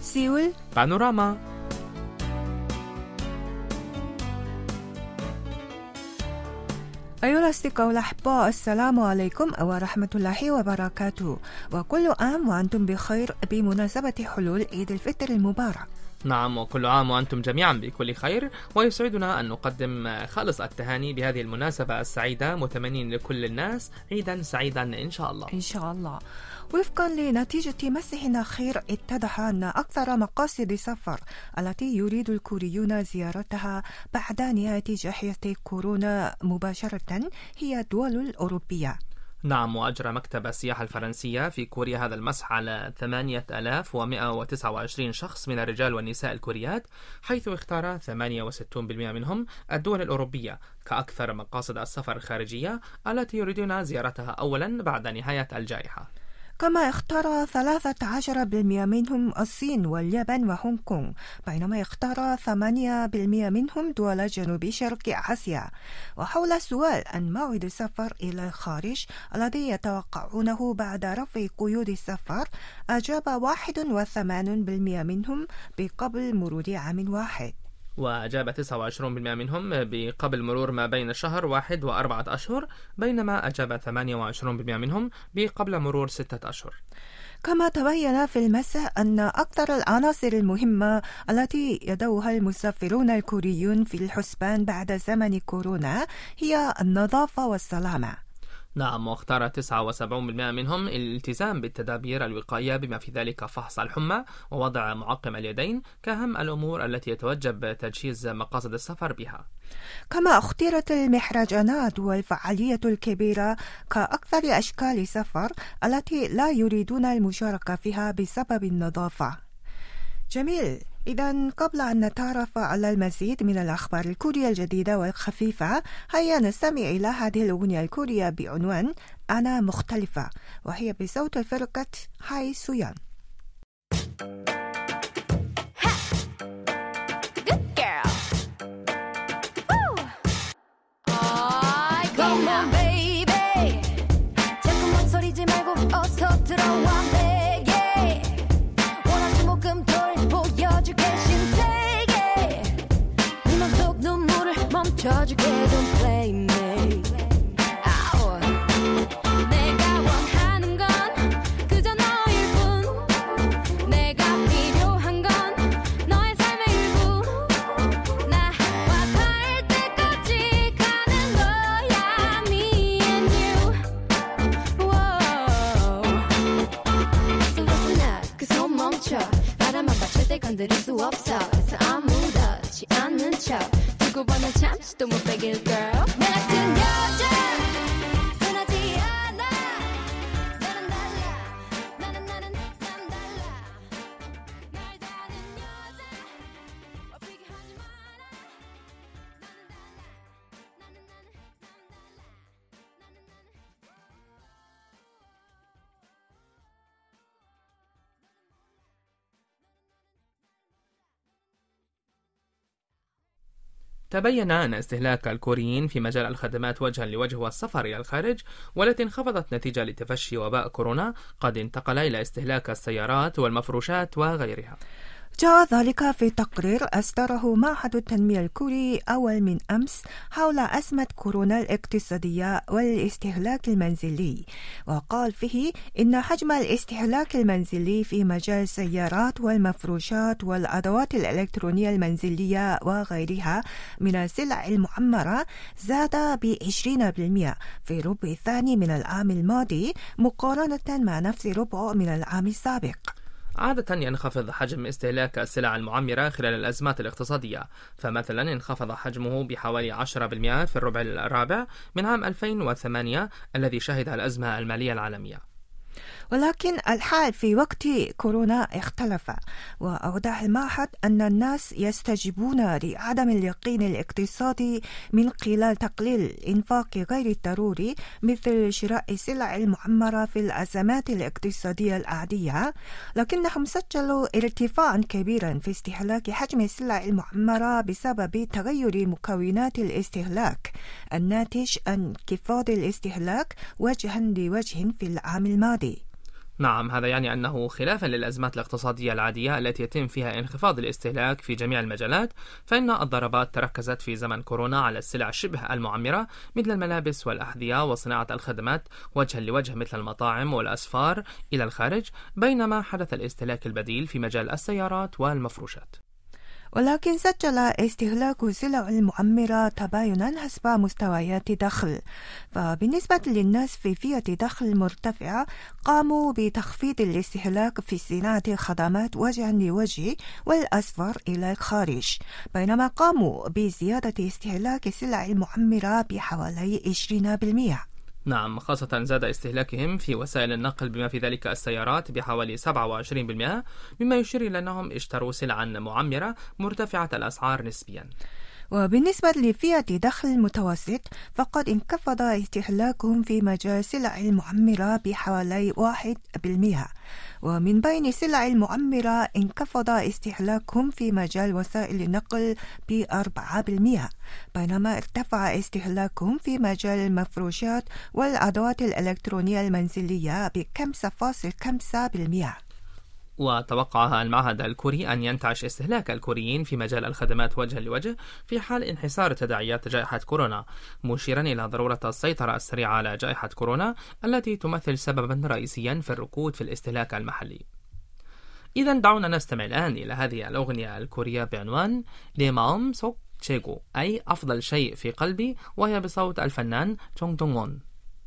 سيول بانوراما. أيها الأصدقاء الأحباء، السلام عليكم ورحمة الله وبركاته، وكل عام وأنتم بخير بمناسبة حلول عيد الفطر المبارك. نعم، وكل عام وأنتم جميعا بكل خير، ويسعدنا أن نقدم خالص التهاني بهذه المناسبة السعيدة، متمنين لكل الناس عيدا سعيدا إن شاء الله. إن شاء الله. وفقا لنتيجة مسحنا خير، اتضح أن أكثر مقاصد السفر التي يريد الكوريون زيارتها بعد نهاية جائحة كورونا مباشرة هي الدول الأوروبية. نعم، وأجرى مكتب السياحة الفرنسية في كوريا هذا المسح على 8129 شخص من الرجال والنساء الكوريات، حيث اختار 68% منهم الدول الأوروبية كأكثر مقاصد السفر الخارجية التي يريدون زيارتها أولا بعد نهاية الجائحة. كما اختار 13% منهم الصين واليابان وهونغ كونغ، بينما اختار 8% منهم دول جنوب شرق آسيا. وحول السؤال عن موعد السفر إلى الخارج الذي يتوقعونه بعد رفع قيود السفر، أجاب 81% منهم بقبل مرور عام واحد، وأجاب 29% منهم بقبل مرور ما بين شهر واحد و4 أشهر، بينما أجاب 28% منهم بقبل مرور 6 أشهر. كما تبين في المسح أن أكثر العناصر المهمة التي يدعوها المسافرون الكوريون في الحسبان بعد زمن كورونا هي النظافة والسلامة. نعم، واختار 79% منهم الالتزام بالتدابير الوقائية بما في ذلك فحص الحمى ووضع معقم اليدين كأهم الأمور التي يتوجب تجهيز مقاصد السفر بها. كما اختيرت المهرجانات والفعالية الكبيرة كأكثر أشكال السفر التي لا يريدون المشاركة فيها بسبب النظافة. جميل. إذن قبل أن نتعرف على المزيد من الأخبار الكورية الجديدة والخفيفة، هيا نستمع إلى هذه الأغنية الكورية بعنوان أنا مختلفة، وهي بصوت فرقة هاي سويان. Don't play me. 내가 원하는 건 그저 너일 뿐. 내가 필요한 건 너의 삶의 일부. 나와 닿을 때까지 가는 거야. Me and you. So listen up, 그 손 멈춰. 바람만 봐 절대 건드릴 수 없어. 그래서 아무렇지 않은 척. 두고 보는 잠시도 못 빼길 girl. 나 같은 여자 흔하지 않아. 나는 달라. 나는 남달라. 날 다는 여자 어필게 하지 마라. 나는 달라. 나는 تبين أن استهلاك الكوريين في مجال الخدمات وجها لوجه والسفر إلى الخارج والتي انخفضت نتيجة لتفشي وباء كورونا قد انتقل إلى استهلاك السيارات والمفروشات وغيرها. جاء ذلك في تقرير أصدره معهد التنمية الكوري أول من أمس حول أزمة كورونا الاقتصادية والاستهلاك المنزلي، وقال فيه إن حجم الاستهلاك المنزلي في مجال السيارات والمفروشات والأدوات الإلكترونية المنزلية وغيرها من السلع المعمرة زاد ب20% في الربع الثاني من العام الماضي مقارنة مع نفس الربع من العام السابق. عادة ينخفض حجم استهلاك السلع المعمرة خلال الأزمات الاقتصادية، فمثلا انخفض حجمه بحوالي 10% في الربع الرابع من عام 2008 الذي شهد الأزمة المالية العالمية. ولكن الحال في وقت كورونا اختلف، وأوضح المعهد أن الناس يستجيبون لعدم اليقين الاقتصادي من خلال تقليل الإنفاق غير الضروري مثل شراء السلع المعمرة في الأزمات الاقتصادية العادية، لكنهم سجلوا ارتفاعا كبيرا في استهلاك حجم السلع المعمرة بسبب تغير مكونات الاستهلاك الناتج عن انخفاض الاستهلاك وجها لوجه في العام الماضي. نعم، هذا يعني أنه خلافا للأزمات الاقتصادية العادية التي يتم فيها انخفاض الاستهلاك في جميع المجالات، فإن الضربات تركزت في زمن كورونا على السلع شبه المعمرة مثل الملابس والأحذية وصناعة الخدمات وجها لوجه مثل المطاعم والأسفار إلى الخارج، بينما حدث الاستهلاك البديل في مجال السيارات والمفروشات. ولكن سجل استهلاك السلع المعمرة تباينا حسب مستويات دخل، فبالنسبة للناس في فئة دخل مرتفعة قاموا بتخفيض الاستهلاك في صناعة الخدمات وجها لوجه والأسفار إلى الخارج، بينما قاموا بزيادة استهلاك السلع المعمرة بحوالي 20%. نعم، خاصة زاد استهلاكهم في وسائل النقل بما في ذلك السيارات بحوالي 27%، مما يشير إلى أنهم اشتروا سلعا معمرة مرتفعة الأسعار نسبيا. وبالنسبة لفئة دخل متوسط فقد انخفض استهلاكهم في مجال السلع المعمرة بحوالي 1%، ومن بين السلع المعمرة انخفض استهلاكهم في مجال وسائل النقل ب4%، بينما ارتفع استهلاكهم في مجال المفروشات والأدوات الإلكترونية المنزلية ب5.5%. وتوقع المعهد الكوري أن ينتعش استهلاك الكوريين في مجال الخدمات وجها لوجه في حال انحسار تداعيات جائحة كورونا، مشيرا إلى ضرورة السيطرة السريعة على جائحة كورونا التي تمثل سببا رئيسيا في الركود في الاستهلاك المحلي. إذا دعونا نستمع الآن إلى هذه الأغنية الكورية بعنوان 내 마음속 최고، أي أفضل شيء في قلبي، وهي بصوت الفنان 정 Dong-won.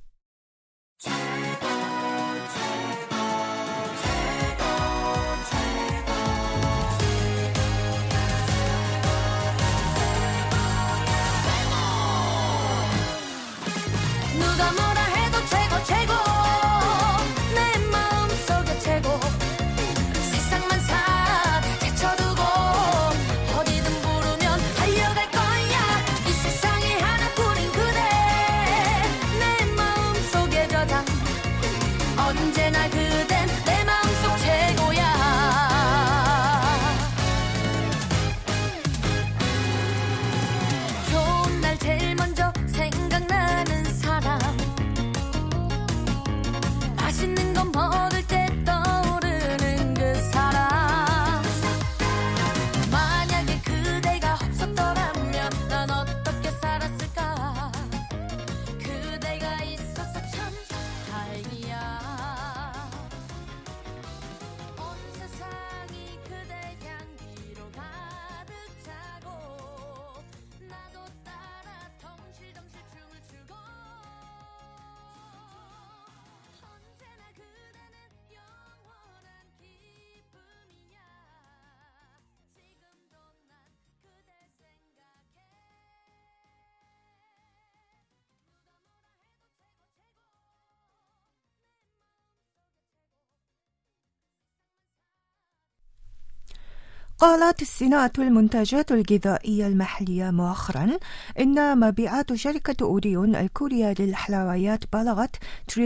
قالت الصناعة المنتجات الغذائية المحلية مؤخرا إن مبيعات شركة أوريون الكورية للحلويات بلغت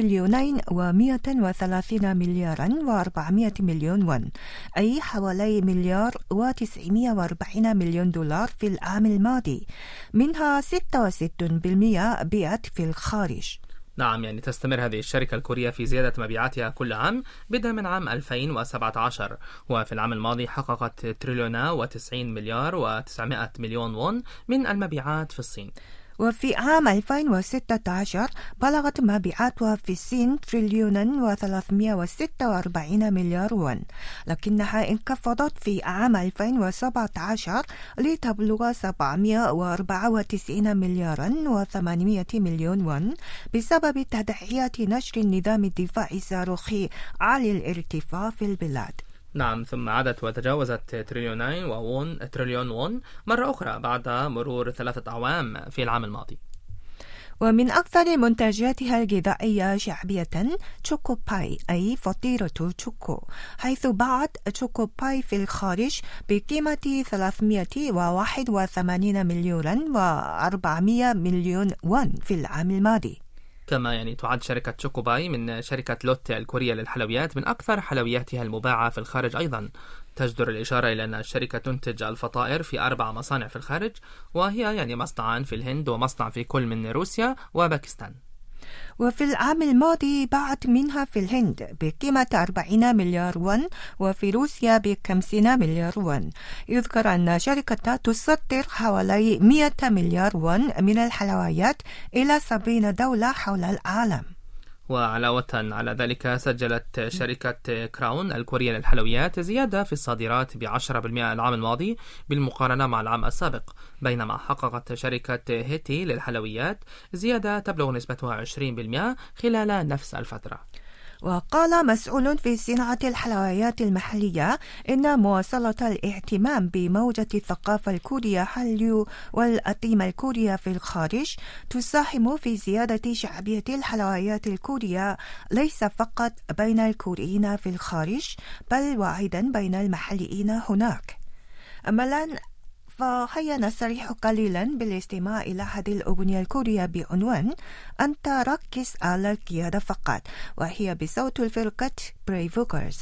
2,130 مليارا و400 مليون ون، أي حوالي 1,940 مليون دولار في العام الماضي، منها 66% بيعت في الخارج. نعم، يعني تستمر هذه الشركة الكورية في زيادة مبيعاتها كل عام بدءا من عام 2017، وفي العام الماضي حققت 2,090 مليار و900 مليون ون من المبيعات في الصين. وفي عام 2016 بلغت مبيعاتها في الصين 2,346 مليار ون، لكنها انخفضت في عام 2017 لتبلغ 794 مليارا و800 مليون ون بسبب تداعيات نشر النظام الدفاعي الصاروخي عالي الارتفاع في البلاد. نعم، ثم عادت وتجاوزت تريليون وون مرة أخرى بعد مرور 3 أعوام في العام الماضي. ومن أكثر منتجاتها الغذائية شعبية تشوكو باي، أي فطيرة تشوكو، حيث باعت تشوكو باي في الخارج بقيمة 381 مليون و400 مليون ون في العام الماضي. كما يعني تعد شركة تشوكو باي من شركة لوتي الكورية للحلويات من أكثر حلوياتها المباعة في الخارج أيضا. تجدر الإشارة إلى أن الشركة تنتج الفطائر في 4 مصانع في الخارج، وهي يعني مصنعان في الهند ومصنع في كل من روسيا وباكستان. وفي العام الماضي باعت منها في الهند بقيمة 40 مليار وون وفي روسيا ب50 مليار وون. يذكر أن شركتها تصدر حوالي 100 مليار وون من الحلويات إلى 70 دولة حول العالم. وعلاوة على ذلك سجلت شركة كراون الكورية للحلويات زيادة في الصادرات ب10% العام الماضي بالمقارنة مع العام السابق، بينما حققت شركة هيتي للحلويات زيادة تبلغ نسبتها 20% خلال نفس الفترة. وقال مسؤول في صناعة الحلويات المحلية إن مواصلة الاهتمام بموجة الثقافة الكورية حليو والأطعمة الكورية في الخارج تساهم في زيادة شعبية الحلويات الكورية ليس فقط بين الكوريين في الخارج بل وأيضا بين المحليين هناك. أما الآن فهيا نستريح قليلا بالاستماع إلى هذه الأغنية الكورية بعنوان أنت ركز على القيادة فقط، وهي بصوت الفرقة Brave Girls.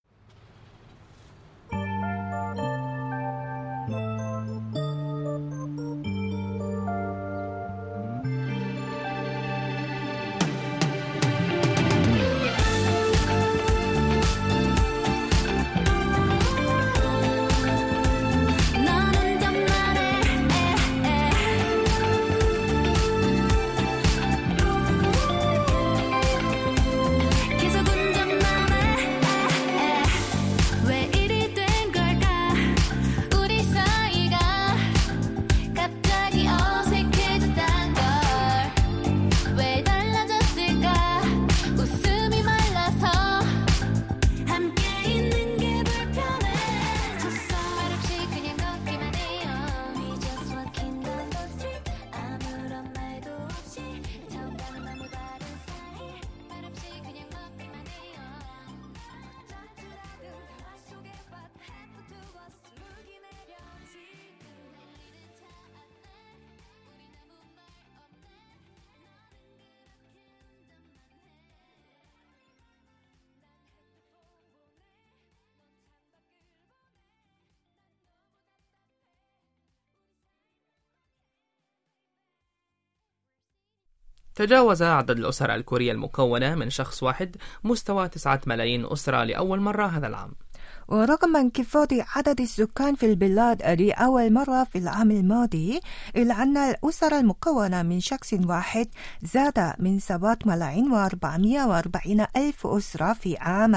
تجاوز عدد الأسر الكورية المكونة من شخص واحد مستوى 9 ملايين أسرة لأول مرة هذا العام. ورغم انخفاض عدد السكان في البلاد لأول مرة في العام الماضي، إلا أن الأسر المكونة من شخص واحد زاد من 7 ملايين و440 ألف أسرة في عام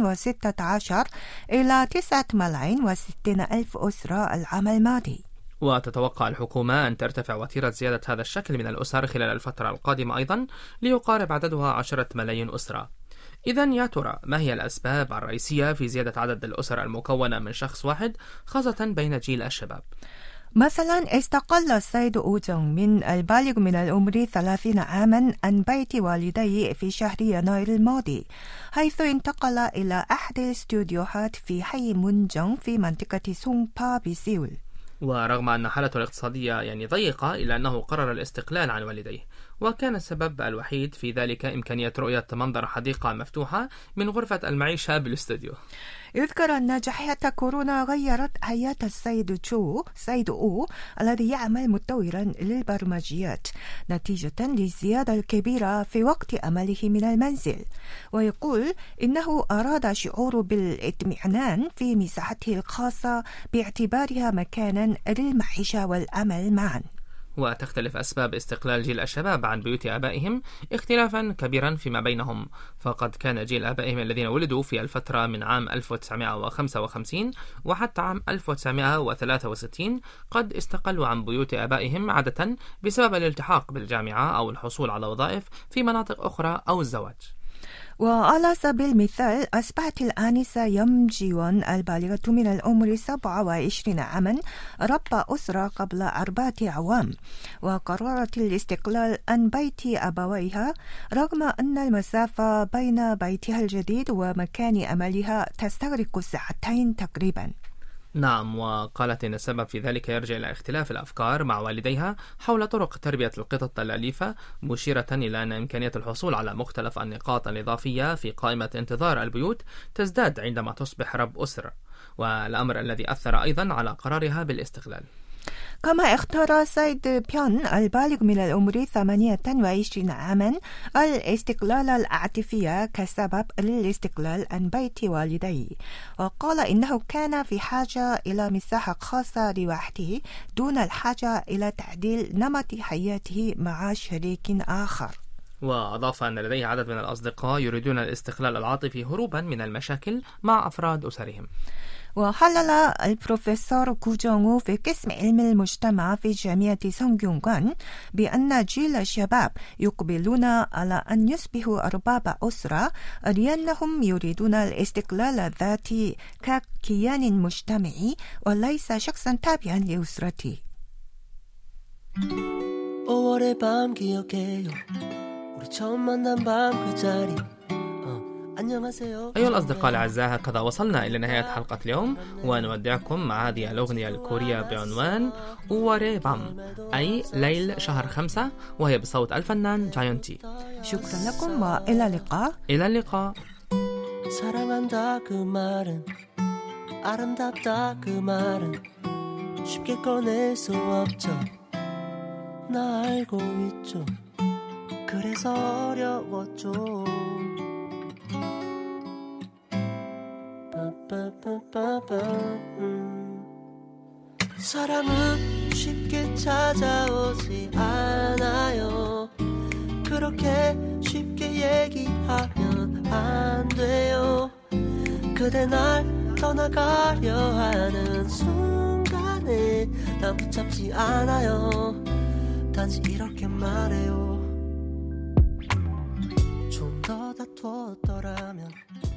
2016 إلى 9 ملايين و60 ألف أسرة العام الماضي. وتتوقع الحكومة أن ترتفع وتيرة زيادة هذا الشكل من الأسر خلال الفترة القادمة أيضا ليقارب عددها 10 ملايين أسرة. إذن يا ترى ما هي الأسباب الرئيسية في زيادة عدد الأسر المكونة من شخص واحد خاصة بين جيل الشباب؟ مثلا استقل السيد أو جونغ من البالغ من العمر 30 عاما عن بيت والديه في شهر يناير الماضي، حيث انتقل إلى أحد الاستوديوهات في حي مونجونغ في منطقة سونغبا بسيول. ورغم أن حالته الاقتصادية ضيقة إلا أنه قرر الاستقلال عن والديه، وكان السبب الوحيد في ذلك إمكانية رؤية منظر حديقة مفتوحة من غرفة المعيشة بالاستوديو. يذكر أن جائحة كورونا غيرت حياة سيد أو الذي يعمل مطورا للبرمجيات نتيجة للزيادة الكبيرة في وقت عمله من المنزل، ويقول إنه أراد شعور بالاطمئنان في مساحته الخاصة باعتبارها مكانا للمعيشة والعمل معا. وتختلف أسباب استقلال جيل الشباب عن بيوت آبائهم اختلافا كبيرا فيما بينهم، فقد كان جيل آبائهم الذين ولدوا في الفترة من عام 1955 وحتى عام 1963 قد استقلوا عن بيوت آبائهم عادة بسبب الالتحاق بالجامعة أو الحصول على وظائف في مناطق أخرى أو الزواج. وعلى سبيل المثال أصبحت الآنسة يم جيون البالغة من العمر 27 عاما رب أسرة قبل 4 أعوام، وقررت الاستقلال عن بيت أبويها رغم أن المسافة بين بيتها الجديد ومكان عملها تستغرق 2 ساعات تقريبا. نعم، وقالت إن السبب في ذلك يرجع إلى اختلاف الأفكار مع والديها حول طرق تربية القطط الأليفة، مشيرة إلى أن إمكانية الحصول على مختلف النقاط الإضافية في قائمة انتظار البيوت تزداد عندما تصبح رب أسرة، والأمر الذي أثر أيضا على قرارها بالاستقلال. كما اختار سيد بيون البالغ من العمر 28 عاما الاستقلال العاطفي كسبب للاستقلال عن بيت والديه، وقال إنه كان في حاجة إلى مساحة خاصة لوحده دون الحاجة إلى تعديل نمط حياته مع شريك آخر. وأضاف أن لديه عدد من الأصدقاء يريدون الاستقلال العاطفي هروبا من المشاكل مع أفراد أسرهم. وحلل البروفيسور 구정우 في قسم علم المجتمع في جامعة 성균관 بأن جيل الشباب يقبلون على أن يصبحوا أرباب أسرة لأنهم يريدون الاستقلال الذاتي ككيان مجتمعي وليس شخصا تابعا لأسرته. 5월의 밤 기억해요. 우리 처음 만난 밤 그 자리. أيها الأصدقاء الأعزاء، هكذا وصلنا إلى نهاية حلقة اليوم، ونودعكم مع هذه الأغنية الكورية بعنوان أووري بام، أي ليل شهر 5، وهي بصوت الفنان جايونتي. شكرا لكم وإلى اللقاء. إلى اللقاء. 사랑한다 그 말은 아름답다 그 말은 쉽게 꺼낼 수 없죠. 나 알고 있죠. 그래서 어려웠죠. 사랑은 쉽게 찾아오지 않아요. 그렇게 쉽게 얘기하면 안 돼요. 그대 날 떠나가려 하는 순간에 난 붙잡지 않아요. 단지 이렇게 말해요. 좀 더 다투었더라면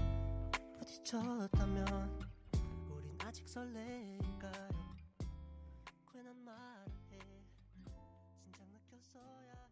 부딪혔다면 우린 아직 설레일까요? 괜한 말을 해 진작 느꼈어야